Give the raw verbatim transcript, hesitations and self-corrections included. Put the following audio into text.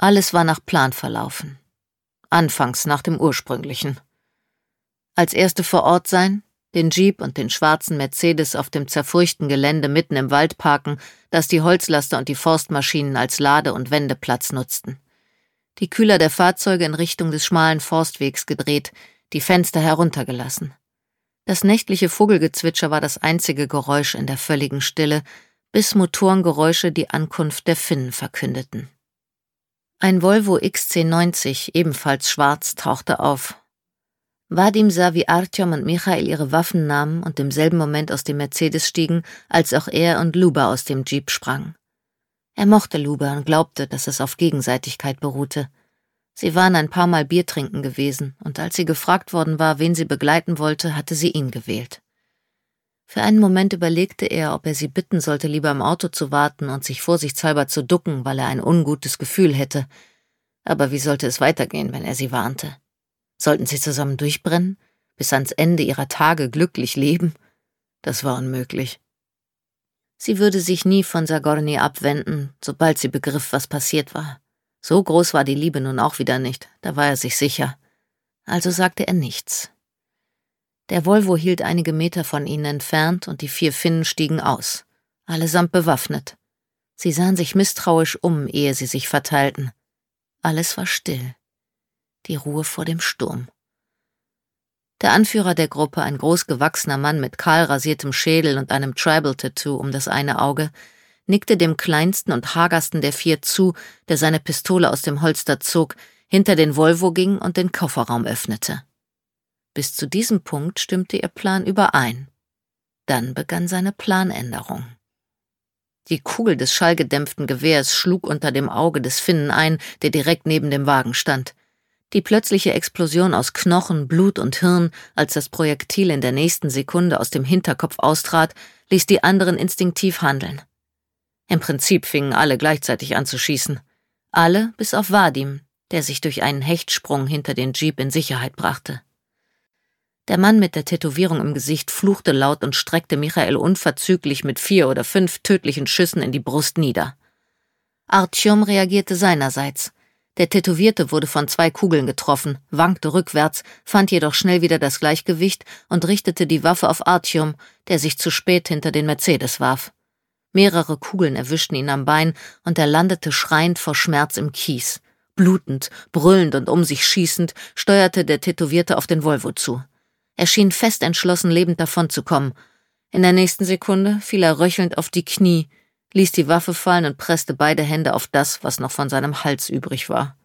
Alles war nach Plan verlaufen. Anfangs nach dem ursprünglichen. Als erste vor Ort sein, den Jeep und den schwarzen Mercedes auf dem zerfurchten Gelände mitten im Wald parken, das die Holzlaster und die Forstmaschinen als Lade- und Wendeplatz nutzten. Die Kühler der Fahrzeuge in Richtung des schmalen Forstwegs gedreht, die Fenster heruntergelassen. Das nächtliche Vogelgezwitscher war das einzige Geräusch in der völligen Stille, bis Motorengeräusche die Ankunft der Finnen verkündeten. Ein Volvo X C neunzig, ebenfalls schwarz, tauchte auf. Vadim sah, wie Artyom und Michael ihre Waffen nahmen und im selben Moment aus dem Mercedes stiegen, als auch er und Luba aus dem Jeep sprangen. Er mochte Luba und glaubte, dass es auf Gegenseitigkeit beruhte. Sie waren ein paar Mal Bier trinken gewesen, und als sie gefragt worden war, wen sie begleiten wollte, hatte sie ihn gewählt. Für einen Moment überlegte er, ob er sie bitten sollte, lieber im Auto zu warten und sich vorsichtshalber zu ducken, weil er ein ungutes Gefühl hätte. Aber wie sollte es weitergehen, wenn er sie warnte? Sollten sie zusammen durchbrennen, bis ans Ende ihrer Tage glücklich leben? Das war unmöglich. Sie würde sich nie von Zagorny abwenden, sobald sie begriff, was passiert war. So groß war die Liebe nun auch wieder nicht, da war er sich sicher. Also sagte er nichts. Der Volvo hielt einige Meter von ihnen entfernt und die vier Finnen stiegen aus, allesamt bewaffnet. Sie sahen sich misstrauisch um, ehe sie sich verteilten. Alles war still. Die Ruhe vor dem Sturm. Der Anführer der Gruppe, ein großgewachsener Mann mit kahl rasiertem Schädel und einem Tribal-Tattoo um das eine Auge, nickte dem kleinsten und hagersten der vier zu, der seine Pistole aus dem Holster zog, hinter den Volvo ging und den Kofferraum öffnete. Bis zu diesem Punkt stimmte ihr Plan überein. Dann begann seine Planänderung. Die Kugel des schallgedämpften Gewehrs schlug unter dem Auge des Finnen ein, der direkt neben dem Wagen stand. Die plötzliche Explosion aus Knochen, Blut und Hirn, als das Projektil in der nächsten Sekunde aus dem Hinterkopf austrat, ließ die anderen instinktiv handeln. Im Prinzip fingen alle gleichzeitig an zu schießen. Alle bis auf Vadim, der sich durch einen Hechtsprung hinter den Jeep in Sicherheit brachte. Der Mann mit der Tätowierung im Gesicht fluchte laut und streckte Michael unverzüglich mit vier oder fünf tödlichen Schüssen in die Brust nieder. Artyom reagierte seinerseits. Der Tätowierte wurde von zwei Kugeln getroffen, wankte rückwärts, fand jedoch schnell wieder das Gleichgewicht und richtete die Waffe auf Artyom, der sich zu spät hinter den Mercedes warf. Mehrere Kugeln erwischten ihn am Bein und er landete schreiend vor Schmerz im Kies. Blutend, brüllend und um sich schießend steuerte der Tätowierte auf den Volvo zu. Er schien fest entschlossen, lebend davonzukommen. In der nächsten Sekunde fiel er röchelnd auf die Knie, ließ die Waffe fallen und presste beide Hände auf das, was noch von seinem Hals übrig war.